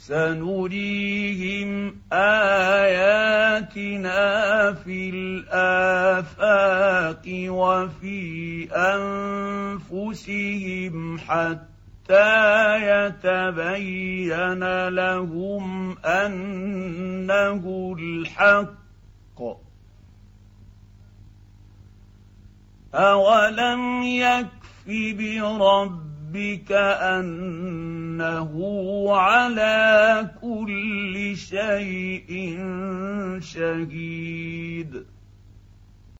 سنريهم آياتنا في الآفاق وفي أنفسهم حتى يتبين لهم أنه الحق. أولم يكف بربك أنه على كل شيء شهيد.